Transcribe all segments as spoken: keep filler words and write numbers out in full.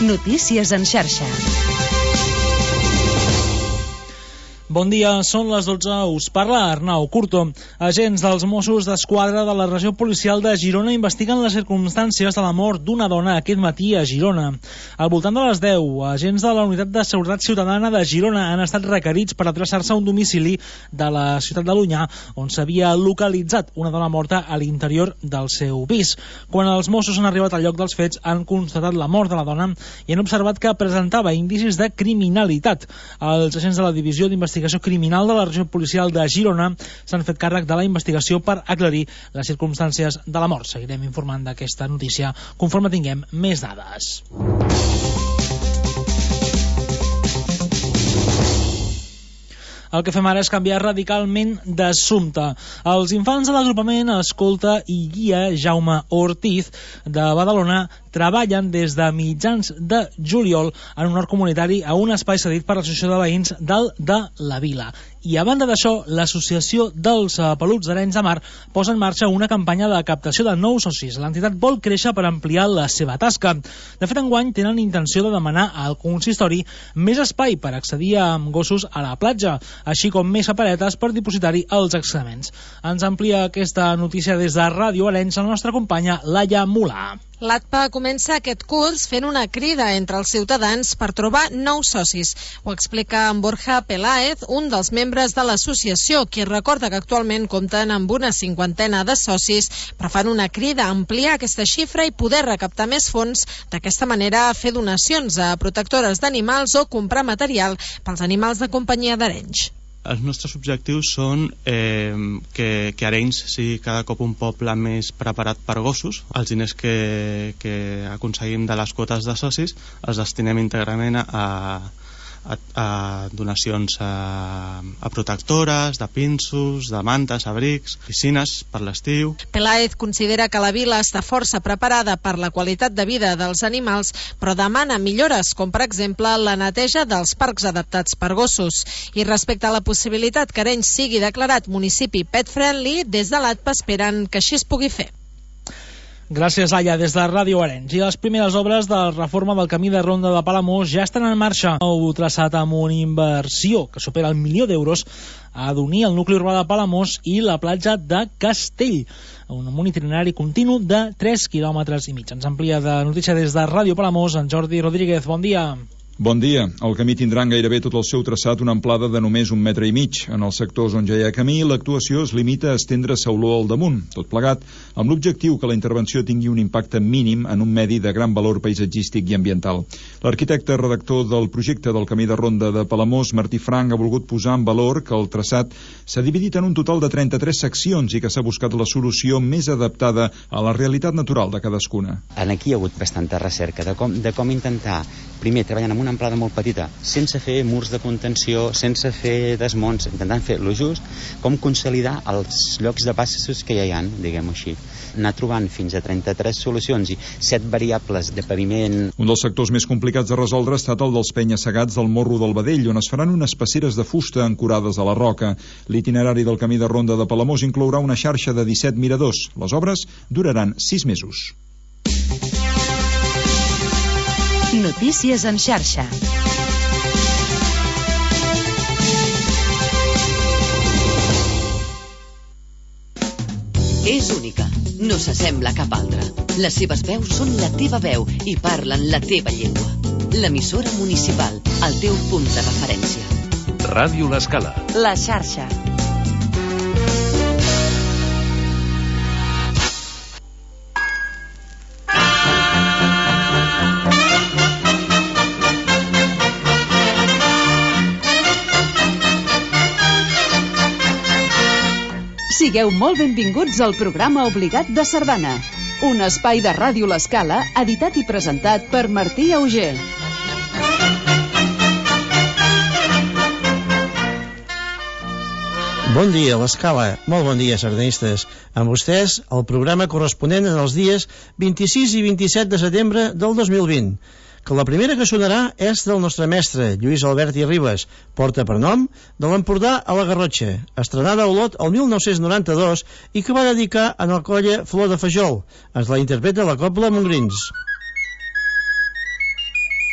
Notícies en xarxa. Bon dia, són les dotze, us parla Arnau Curto. Agents dels Mossos d'Esquadra de la regió policial de Girona investiguen les circumstàncies de la mort d'una dona aquest matí a Girona. Al voltant de les deu, agents de la Unitat de Seguretat Ciutadana de Girona han estat requerits per adreçar-se a un domicili de la ciutat de l'Onyar, on s'havia localitzat una dona morta a l'interior del seu pis. Quan els Mossos han arribat al lloc dels fets, han constatat la mort de la dona i han observat que presentava indicis de criminalitat. Els agents de la Divisió d'Investigació Criminal de la regió policial de Girona s'han fet càrrec de la investigació per aclarir les circumstàncies de la mort. Seguirem informant d'aquesta notícia conforme tinguem més dades. El que fem ara és canviar radicalment d'assumpte. Els infants de l'agrupament Escolta i Guia Jaume Ortiz de Badalona treballen des de mitjans de juliol en un hort comunitari a un espai cedit per l'Associació de Veïns del de la Vila. I a banda d'això, l'Associació dels Peluts d'Arenys de Mar posa en marxa una campanya de captació de nous socis. L'entitat vol créixer per ampliar la seva tasca. De fet, enguany tenen intenció de demanar al consistori més espai per accedir amb gossos a la platja, així com més paperetes per dipositar-hi els excrements. Ens amplia aquesta notícia des de Ràdio Arenys la nostra companya Laia Mulà. L'A T P A comença aquest curs fent una crida entre els ciutadans per trobar nous socis. Ho explica en Borja Peláez, un dels membres de l'associació, qui recorda que actualment compten amb una cinquantena de socis, però fan una crida a ampliar aquesta xifra i poder recaptar més fons, d'aquesta manera fer donacions a protectores d'animals o comprar material pels animals de companyia d'Arenys. Els nostres objectius són eh, que, que Arenys sigui cada cop un poble més preparat per gossos. Els diners que, que aconseguim de les quotes de socis els destinem íntegrament a, a, a donacions a, a protectores, de pinsos, de mantes, abrics, piscines per l'estiu. Peláez considera que la vila està força preparada per la qualitat de vida dels animals, però demana millores, com per exemple la neteja dels parcs adaptats per gossos. I respecte a la possibilitat que Arenys sigui declarat municipi pet friendly, des de l'A T P A esperen que així es pugui fer. Gràcies, Laia, des de Ràdio Arenys. I les primeres obres de reforma del camí de ronda de Palamós ja estan en marxa. Nou traçat amb una inversió que supera el milió d'euros ha d'unir el nucli urbà de Palamós i la platja de Castell, un itinerari continu de tres quilòmetres i mig. Ens amplia de notícia des de Ràdio Palamós en Jordi Rodríguez. Bon dia. Bon dia. El camí tindrà en gairebé tot el seu traçat una amplada de només un metre i mig. En els sectors on ja hi ha camí, l'actuació es limita a estendre sauló al damunt, tot plegat amb l'objectiu que la intervenció tingui un impacte mínim en un medi de gran valor paisatgístic i ambiental. L'arquitecte redactor del projecte del camí de ronda de Palamós, Martí Frank, ha volgut posar en valor que el traçat s'ha dividit en un total de trenta-tres seccions i que s'ha buscat la solució més adaptada a la realitat natural de cadascuna. En aquí hi ha hagut bastanta recerca de com, de com intentar, primer, treballant amb una amplada molt petita, sense fer murs de contenció, sense fer desmunts, intentant fer lo just, com consolidar els llocs de passos que ja hi ha, diguem-ho així. Anar trobant fins a trenta-tres solucions i set variables de paviment. Un dels sectors més complicats de resoldre ha estat el dels penya-segats del Morro del Vedell, on es faran unes passeres de fusta ancorades a la roca. L'itinerari del camí de ronda de Palamós inclourà una xarxa de disset miradors. Les obres duraran sis mesos. Notícies en xarxa. És única, no s'assembla a cap altra. Les seves veus són la teva veu i parlen la teva llengua. L'emissora municipal, el teu punt de referència. Ràdio L'Escala. La xarxa. Sigueu molt benvinguts al programa obligat de Sardana, un espai de Ràdio L'Escala editat i presentat per Martí Auger. Bon dia, l'Escala. Molt bon dia, sardanistes. Amb vostès, el programa corresponent en els dies vint-i-sis i vint-i-set de setembre del dos mil vint. Que la primera que sonarà és del nostre mestre, Lluís Albert i Ribes, porta per nom de l'Empordà a la Garrotxa, estrenada a Olot el mil nou-cents noranta-dos i que va dedicar en el colla Flor de Fajol. Ens la interpreta la Cobla Montgrins.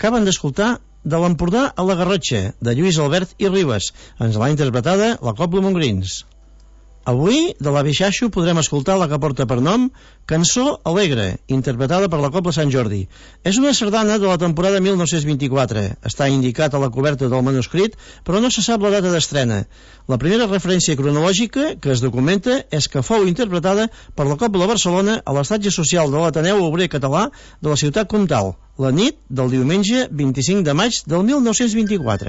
acaben d'escoltar De l'Empordà a la Garrotxa, de Lluís Albert i Ribes. Ens l'ha interpretada la Cobla Montgrins. Avui, de l'Avi Xaxo, podrem escoltar la que porta per nom Cançó Alegre, interpretada per la Cobla Sant Jordi. És una sardana de la temporada mil nou-cents vint-i-quatre. Està indicat a la coberta del manuscrit, però no se sap la data d'estrena. La primera referència cronològica que es documenta és que fou interpretada per la Cobla Barcelona a l'estatge social de l'Ateneu Obrer Català de la ciutat comtal, la nit del diumenge vint-i-cinc de maig del mil nou-cents vint-i-quatre.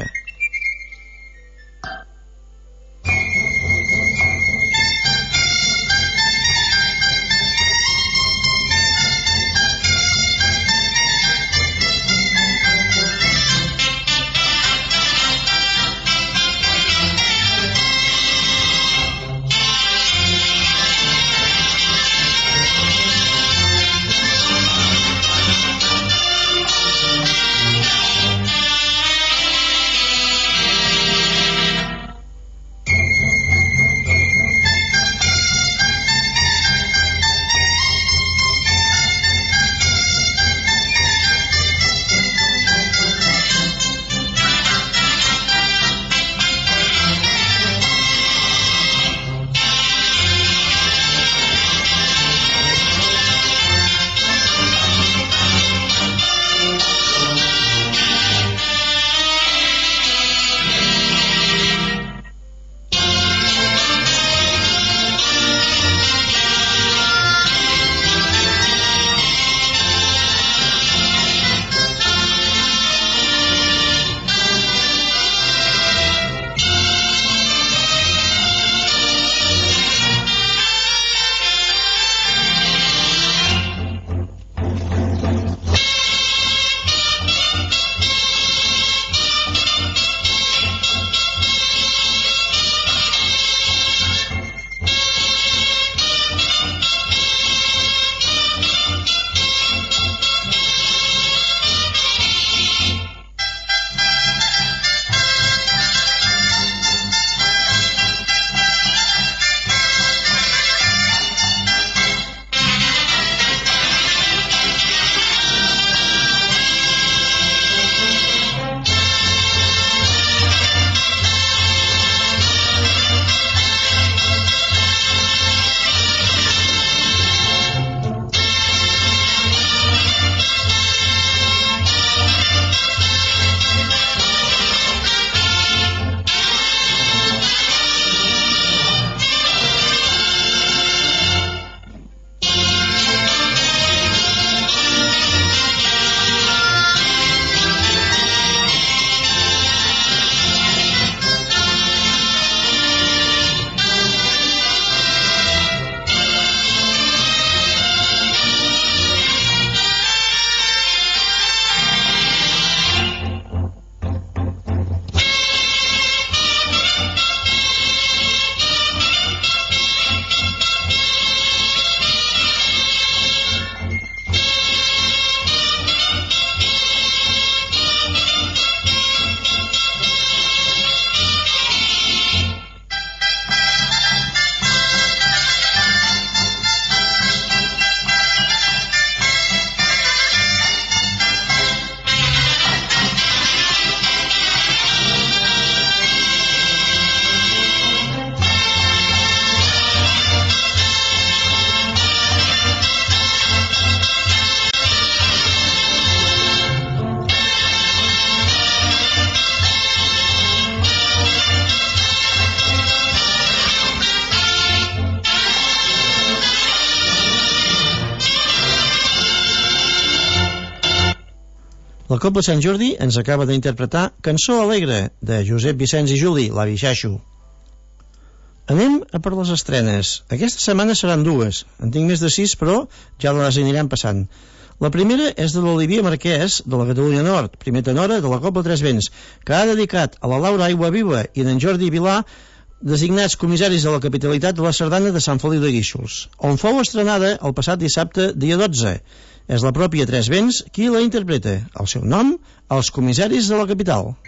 La Cobla Sant Jordi ens acaba d'interpretar Cançó Alegre, de Josep Vicenç i Juli, l'Avi Xaxo. Anem a per les estrenes. Aquesta setmana seran dues. En tinc més de sis, però ja les anirem passant. La primera és de l'Olivier Marquès, de la Catalunya Nord, primer tenora de la Cobla Tres Vents, que ha dedicat a la Laura Aiguaviva i d'en Jordi Vilà, designats comissaris de la capitalitat de la Sardana de Sant Feliu de Guíxols, on fou estrenada el passat dissabte, dia dotze. És la pròpia Tres Vents qui la interpreta. El seu nom, Els comissaris de la capital.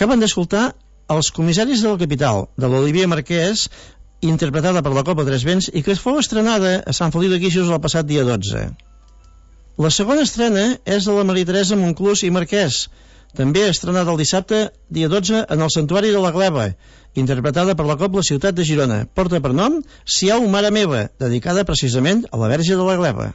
Acaben d'escoltar Els comissaris de la capital, de l'Olivier Marquès, interpretada per la Cobla Tres Vents i que es fou estrenada a Sant Feliu de Guíxols el passat dia dotze. La segona estrena és de la Maria Teresa Monclús i Marquès, també estrenada el dissabte dia dotze en el Santuari de la Gleva, interpretada per la Cobla Ciutat de Girona. Porta per nom Siau Mare Meva, dedicada precisament a la Verge de la Gleva.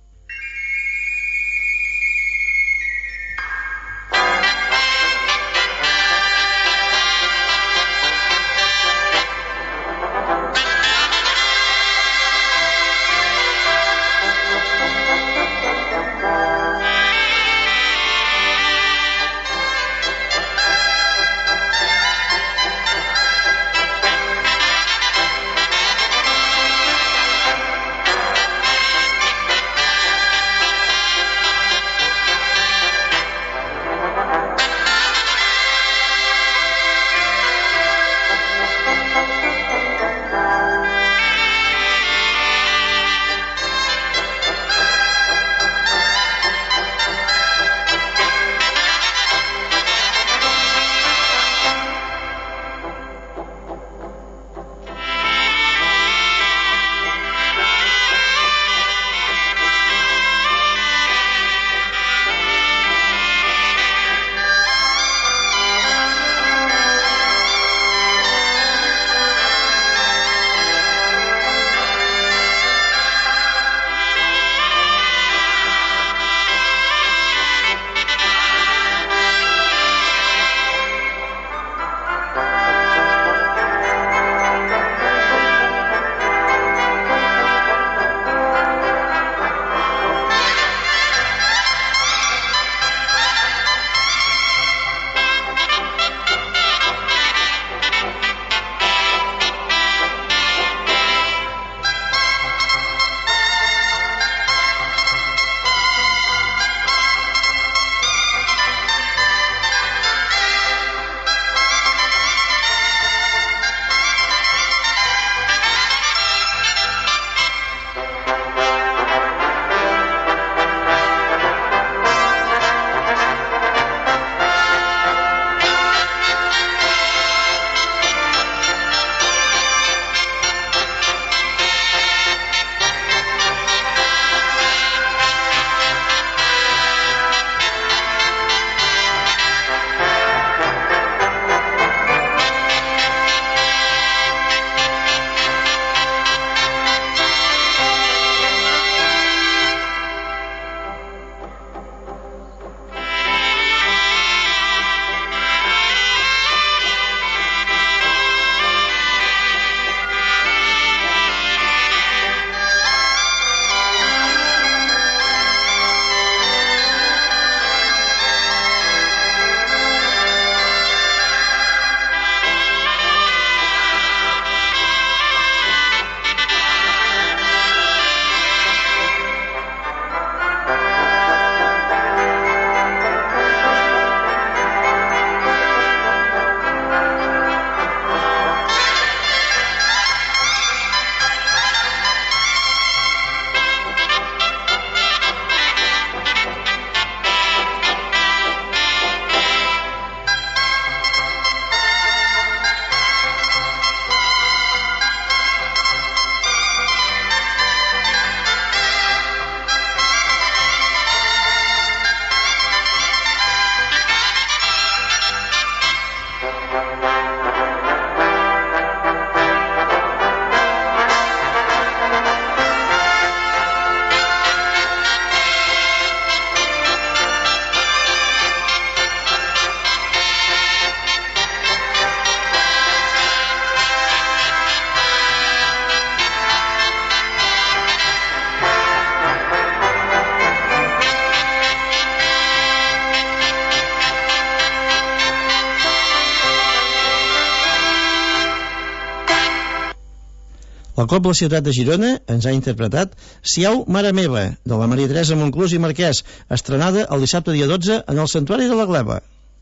La Cobla Ciutat de Girona ens ha interpretat Siau Mare Meva, de la Maria Teresa Monclús i Marquès, estrenada el dissabte dia dotze en el Santuari de la Gleva.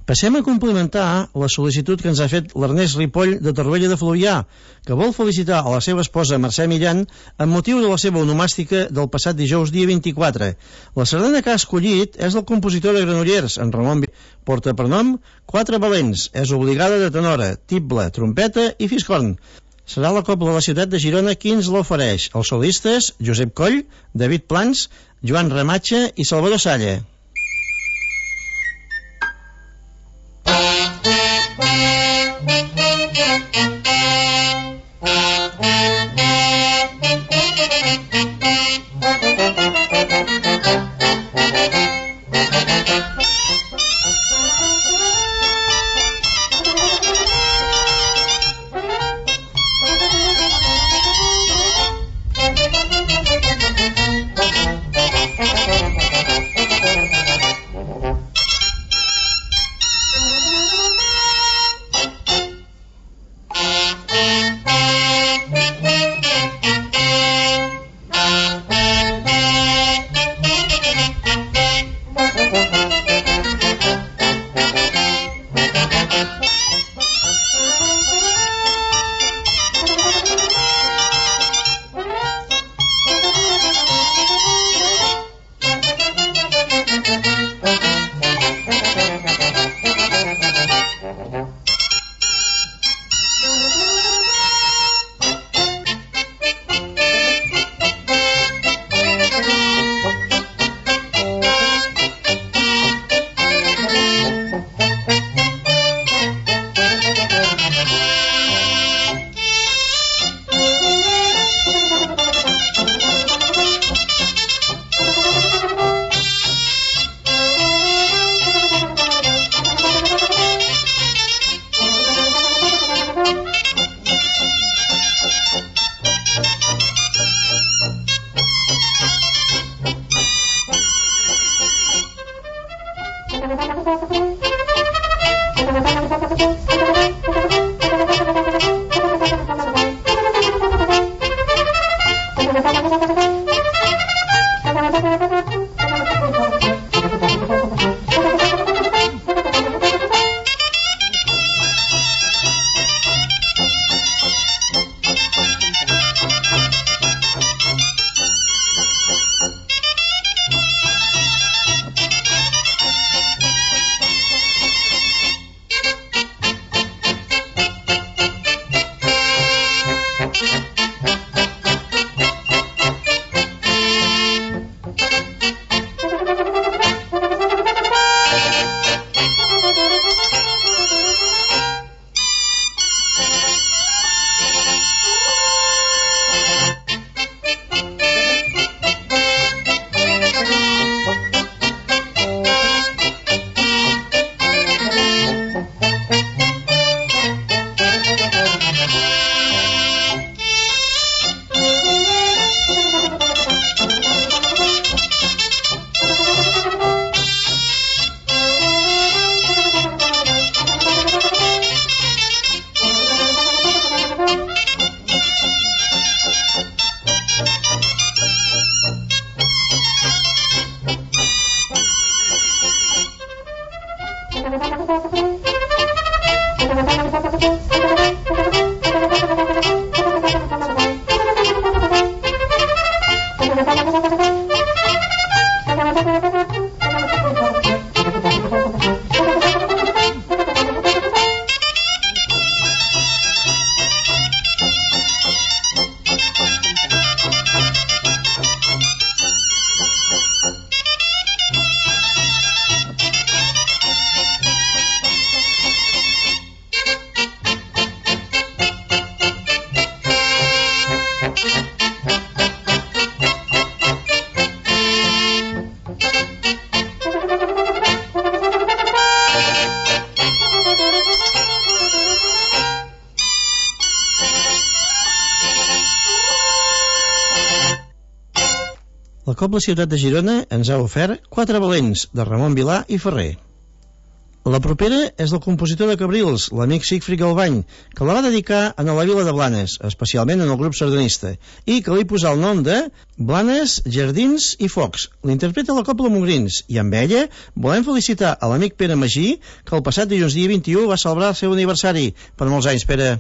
Passem a complimentar la sol·licitud que ens ha fet l'Ernest Ripoll de Torroella de Fluvià, que vol felicitar a la seva esposa Mercè Millán amb motiu de la seva onomàstica del passat dijous dia vint-i-quatre. La sardana que ha escollit és del compositor de Granollers, en Ramon Vilà. Porta per nom Quatre Valents, és obligada de tenora, tible, trompeta i fiscorn. Serà la Cobla de la ciutat de Girona qui ens l'ofereix. Els solistes, Josep Coll, David Plans, Joan Ramatxa i Salvador Salla. La Cobla Ciutat de Girona ens ha ofert Quatre Valents, de Ramon Vilà i Ferrer. La propera és del compositor de Cabrils, l'amic Sigfrid Galbany, que la va dedicar a la vila de Blanes, especialment en el grup sardanista, i que li posà el nom de Blanes, Jardins i Focs. L'interpreta la Cobla Montgrins, i amb ella volem felicitar a l'amic Pere Magí, que el passat dilluns dia vint-i-u va celebrar el seu aniversari. Per molts anys, Pere.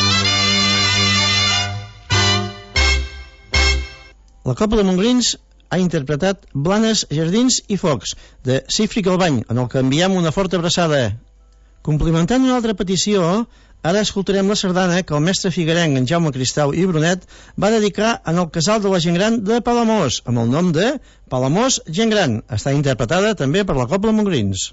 La Cobla de Montgrins ha interpretat Blanes, Jardins i Focs, de Cífric Albany, en el que enviem una forta abraçada. Complimentant una altra petició, ara escoltarem la sardana que el mestre figuerenc en Jaume Cristau i Brunet va dedicar en el casal de la gent gran de Palamós, amb el nom de Palamós Gent Gran. Està interpretada també per la Cobla Montgrins.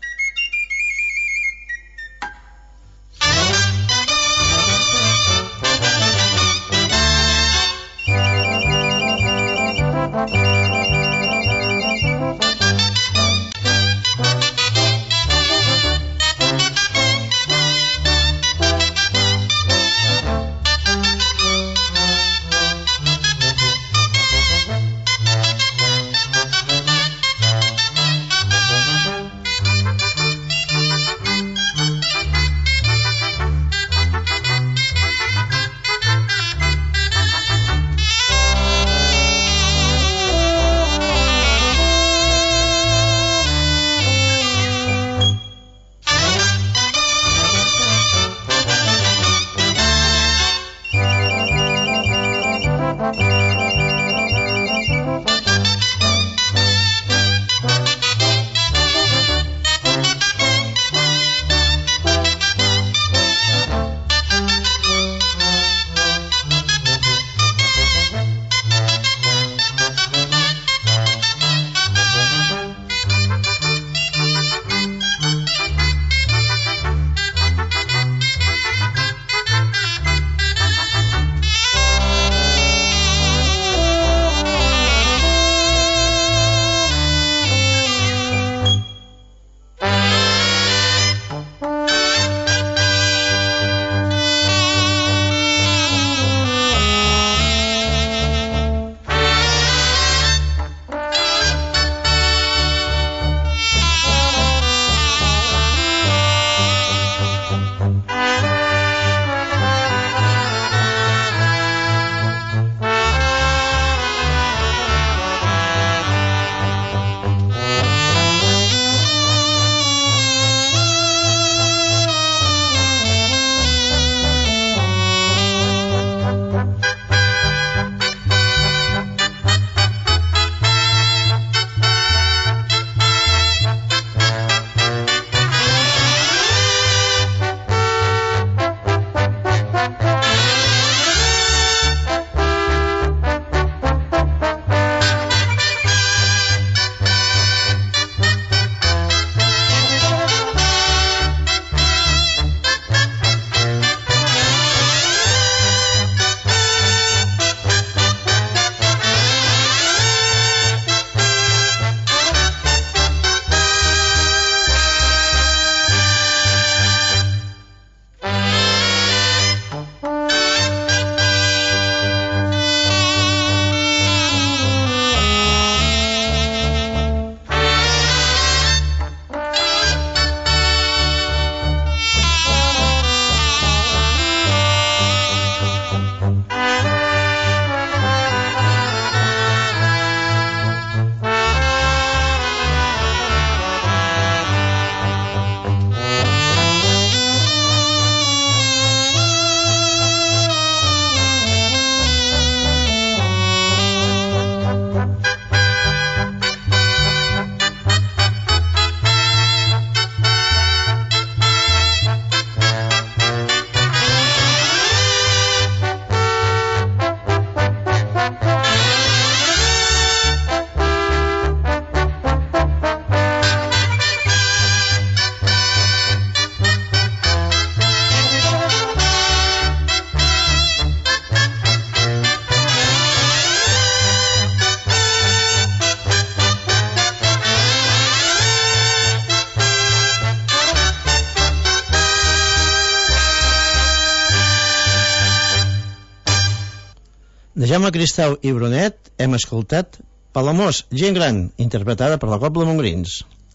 De Jaume Cristau i Brunet hem escoltat Palamós, gent gran, interpretada per la Cobla Montgrins.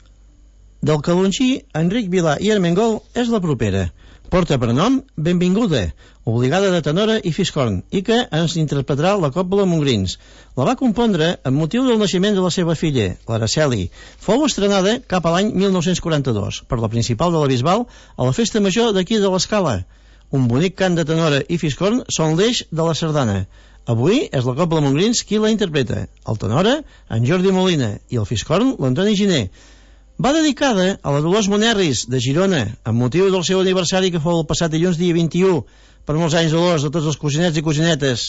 Del Calonxí, Enric Vilà i Armengol és la propera. Porta per nom Benvinguda, obligada de tenora i fiscorn, i que ens interpretarà la Cobla Montgrins. La va compondre amb motiu del naixement de la seva filla, l'Araceli. Fou estrenada cap a l'any mil nou-cents quaranta-dos per la principal de la Bisbal a la festa major d'aquí de l'Escala. Un bonic cant de tenora i fiscorn són l'eix de la sardana. Avui és la Cobla Montgrins qui la interpreta, el tenora, en Jordi Molina, i el fiscorn, l'Antoni Giner. Va dedicada a la Dolors Monerris, de Girona, amb motiu del seu aniversari que fou el passat dilluns dia vint-i-u. Per molts anys, Dolors, a tots els cosinets i cosinetes.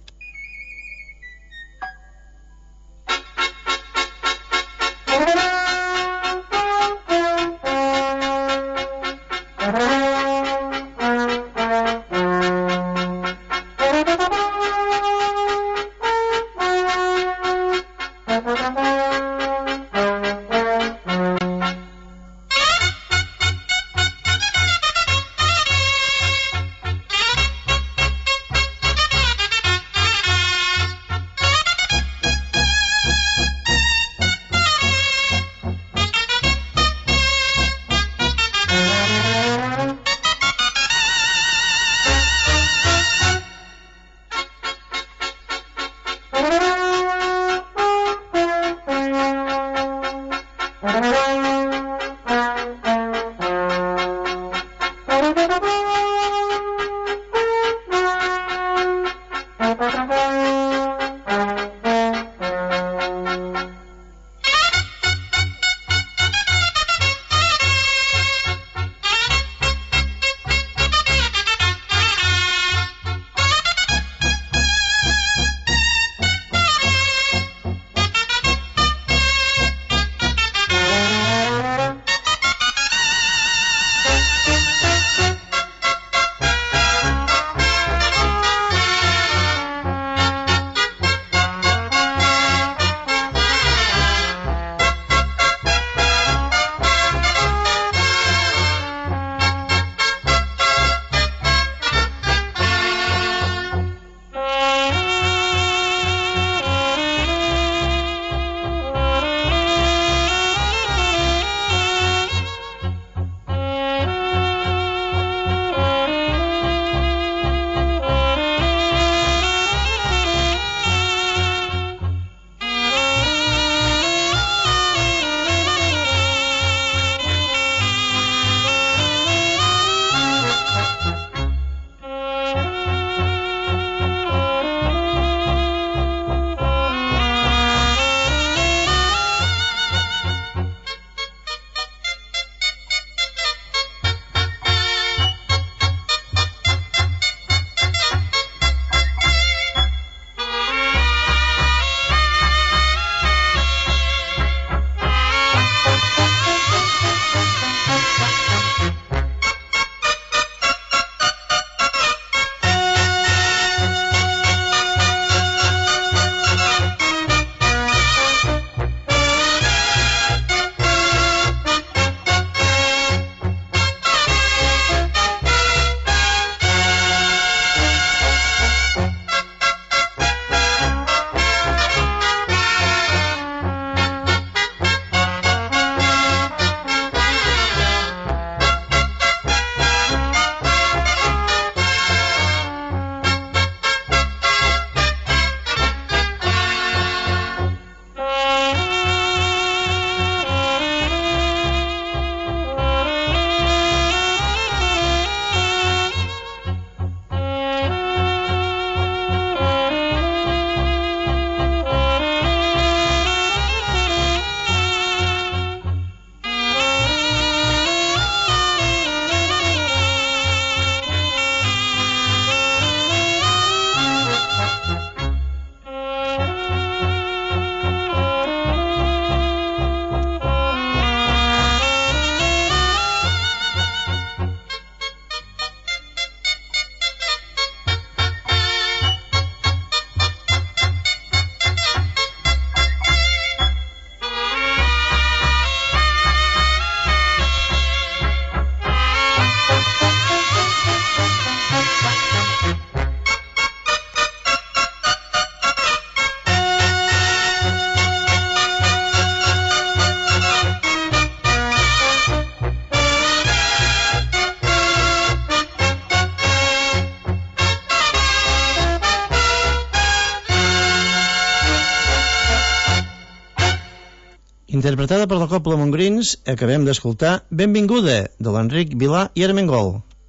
Interpretada per la Cobla Montgrins, acabem d'escoltar Benvinguda, de l'Enric Vilà i Armengol.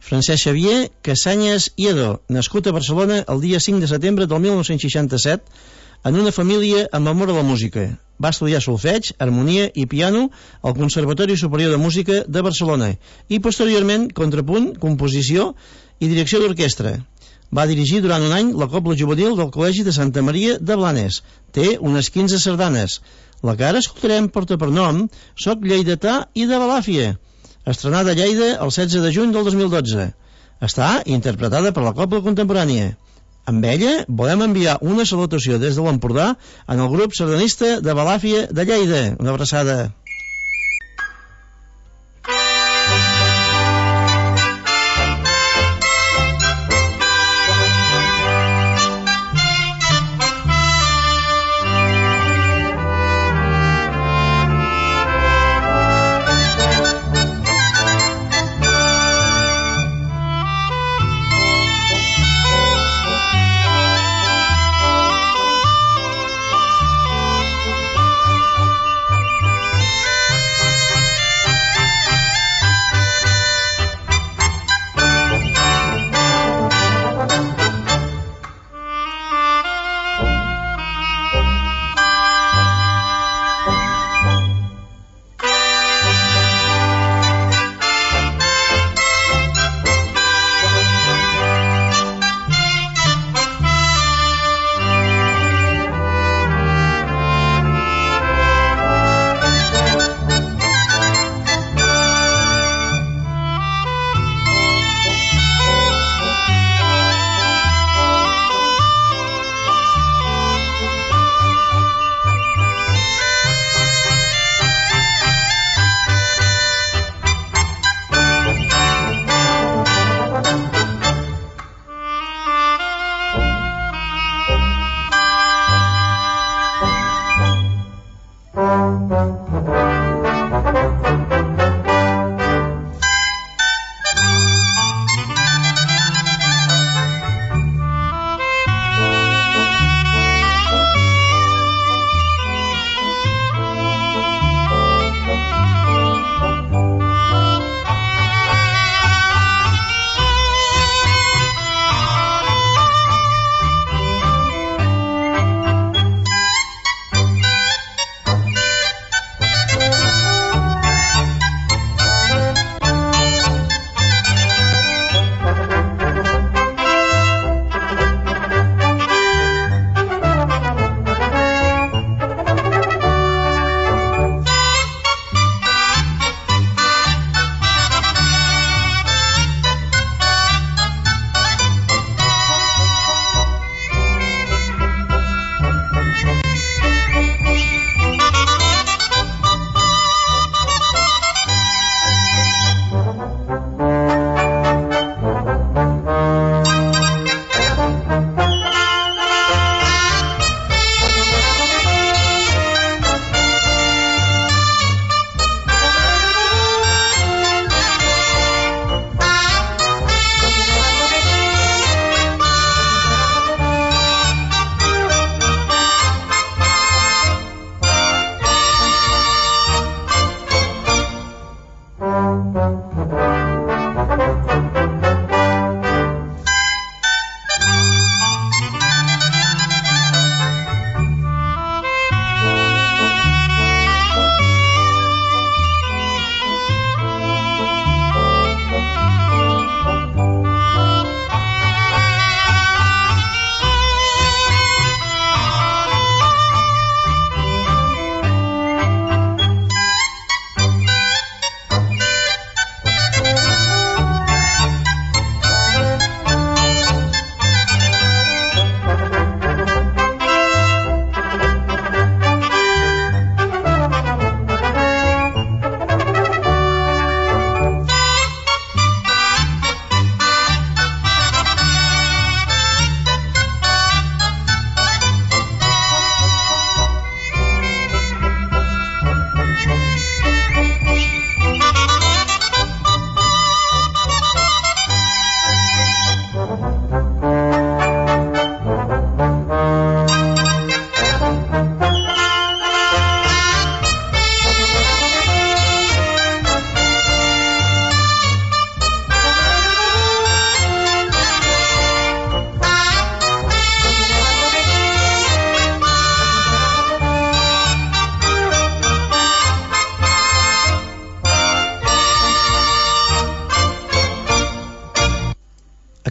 Francesc Xavier Casanyes Iedo, nascut a Barcelona el dia cinc de setembre del mil nou-cents seixanta-set, en una família amb amor a la música. Va estudiar solfeig, harmonia i piano al Conservatori Superior de Música de Barcelona i posteriorment contrapunt, composició i direcció d'orquestra. Va dirigir durant un any la Cobla Juvenil del Col·legi de Santa Maria de Blanes. Té unes quinze sardanes. La que ara escoltarem porta per nom Soc lleidatà i de Balàfia, estrenada a Lleida el setze de juny del dos mil dotze. Està interpretada per la Cobla Contemporània. Amb ella volem enviar una salutació des de l'Empordà en el grup sardanista de Balàfia de Lleida. Una abraçada.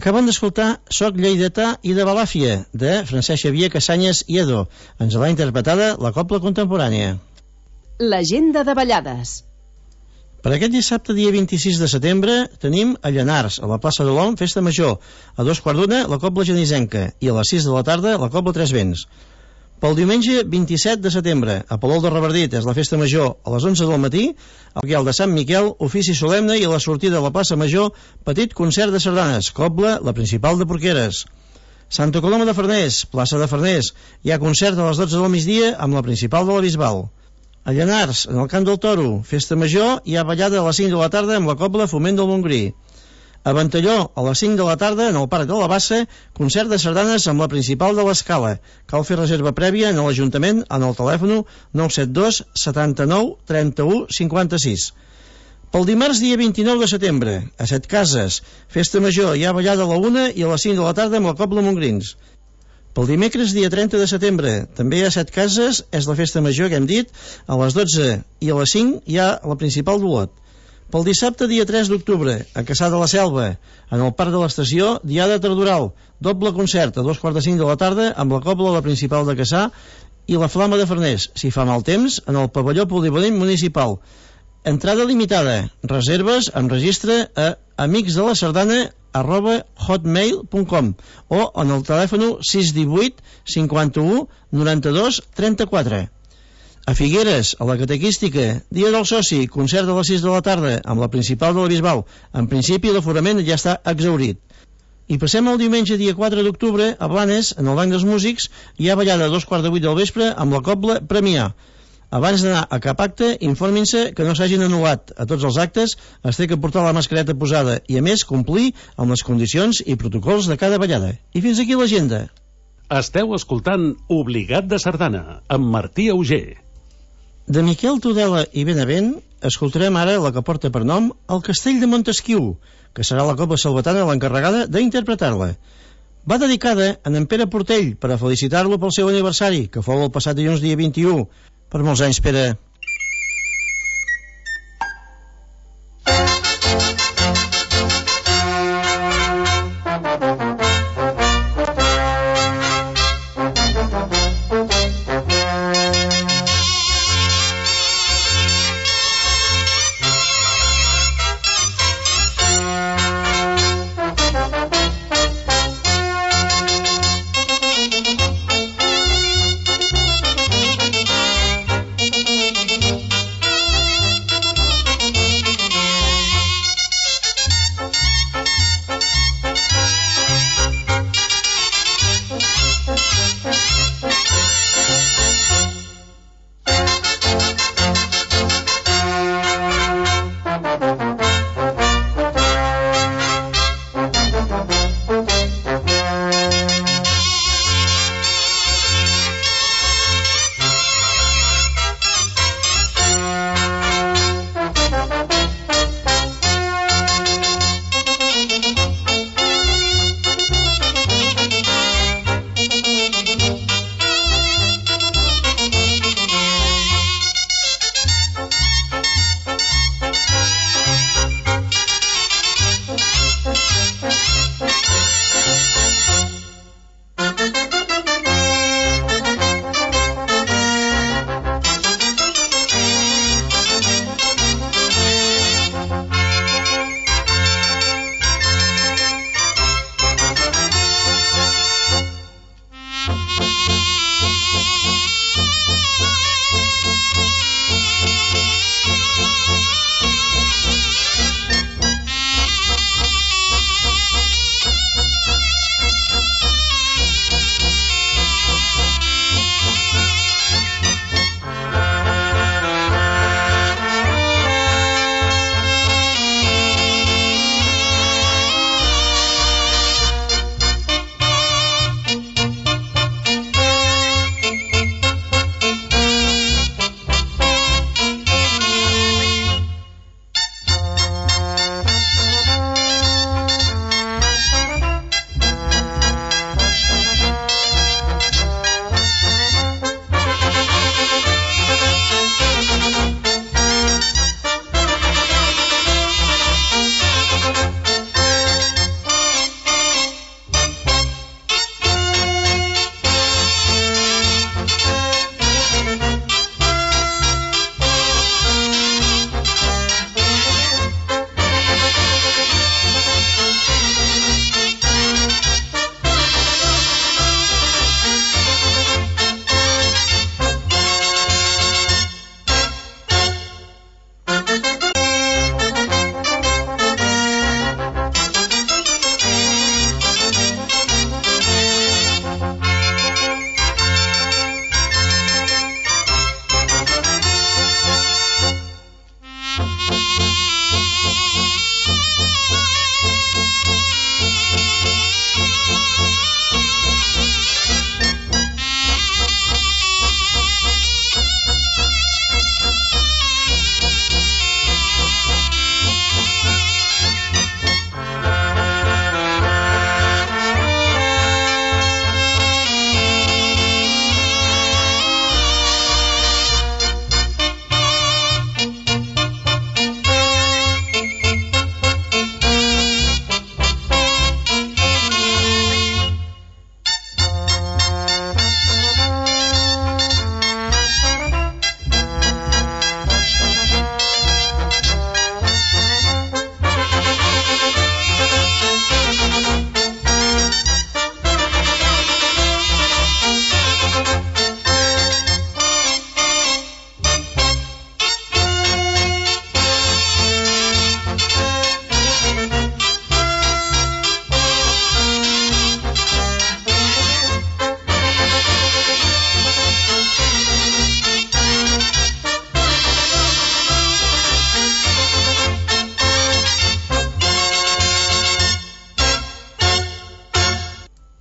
Acabem d'escoltar Soc lleidatà i de Balàfia, de Francesc Xavier Casanyes i Edo. Ens l'ha interpretada la Cobla Contemporània. L'agenda de ballades. Per aquest dissabte, dia vint-i-sis de setembre, tenim a Llanars, a la plaça d'Olom, Festa Major. A dos quarts d'una, la Cobla Genisenca, i a les sis de la tarda, la Cobla Tres Vents. Pel diumenge vint-i-set de setembre, a Palol de Revardit, és la Festa Major, a les onze del matí, al Guial de Sant Miquel, ofici solemne, i a la sortida de la plaça Major, petit concert de sardanes, Cobla, la principal de Porqueres. Santa Coloma de Farners, plaça de Farners, hi ha concert a les dotze del migdia amb la principal de la Bisbal. A Llanars, en el Camp del Toro, Festa Major, hi ha ballada a les cinc de la tarda amb la Cobla Foment del Montgrí. A Ventalló, a les cinc de la tarda, en el Parc de la Bassa, concert de sardanes amb la principal de l'Escala. Cal fer reserva prèvia en l'Ajuntament en el telèfon nou set dos setanta-nou trenta-u cinquanta-sis. Pel dimarts, dia vint-i-nou de setembre, a Setcases, Festa Major, hi ha ballada a la una i a les cinc de la tarda amb la Cobla Montgrins. Pel dimecres, dia trenta de setembre, també a Setcases, és la Festa Major que hem dit, a les dotze i a les cinc hi ha la principal d'Olot. Pel dissabte, dia tres d'octubre, a Cassà de la Selva, en el Parc de l'Estació, Diada Tardoral, doble concert a dos quarts de cinc de la tarda amb la Cobla, la principal de Cassà, i la Flama de Farners, si fa mal temps, en el pavelló polivalent municipal. Entrada limitada, reserves amb registre a amicsdelasardana arroba hotmail punt com o en el telèfon sis uno vuit cinquanta-u noranta-dos trenta-quatre. A Figueres, a la Catequística, dia del soci, concert a les sis de la tarda amb la principal de la Bisbal. En principi l'aforament ja està exhaurit. I passem al diumenge, dia quatre d'octubre, a Blanes, en el Banc dels Músics, hi ha ballada a dos quarts de vuit del vespre amb la Cobla Premià. Abans d'anar a cap acte, informin-se que no s'hagin anul·lat. A tots els actes es té que portar la mascareta posada i, a més, complir amb les condicions i protocols de cada ballada. I fins aquí l'agenda. Esteu escoltant Obligat de Sardana, amb Martí Auger. De Miquel Tudela i Benavent escoltarem ara la que porta per nom El Castell de Montesquiu, que serà la Cobla Salvatana l'encarregada d'interpretar-la. Va dedicada a en Pere Portell per a felicitar-lo pel seu aniversari, que fou el passat dilluns dia vint-i-u. Per molts anys, Pere. Thank you.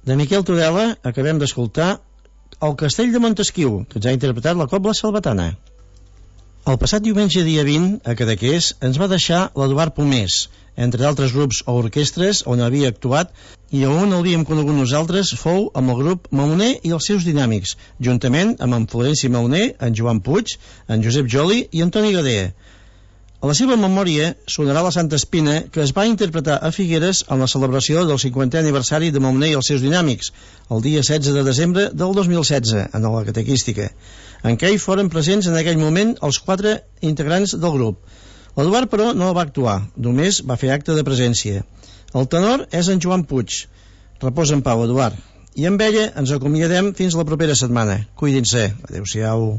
De Miquel Tudela acabem d'escoltar El castell de Montesquiu, que ens ha interpretat la Cobla Salvatana. El passat diumenge dia vint, a Cadaqués, ens va deixar l'Eduard Pomés, entre d'altres grups o orquestres on havia actuat i on l'havíem conegut nosaltres fou amb el grup Maoner i els seus dinàmics, juntament amb en Florenci Maoner, en Joan Puig, en Josep Joli i Antoni Gadea. A la seva memòria sonarà la Santa Espina, que es va interpretar a Figueres en la celebració del cinquantè aniversari de Maoner i els seus dinàmics, el dia setze de desembre del dos mil setze, en la catequística, en què hi foren presents en aquell moment els quatre integrants del grup. L'Eduard, però, no va actuar, només va fer acte de presència. El tenor és en Joan Puig. Reposa en pau, Eduard. I amb ella ens acomiadem fins la propera setmana. Cuidin-se. Adéu-siau.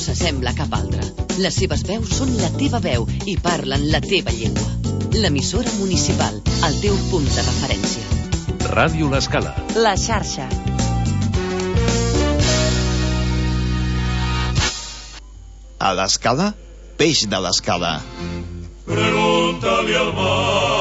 s'assembla a cap altra. Les seves veus són la teva veu i parlen la teva llengua. L'emissora municipal, el teu punt de referència. Ràdio L'Escala. La xarxa. A l'Escala, peix de l'Escala. Pregúntale al mar.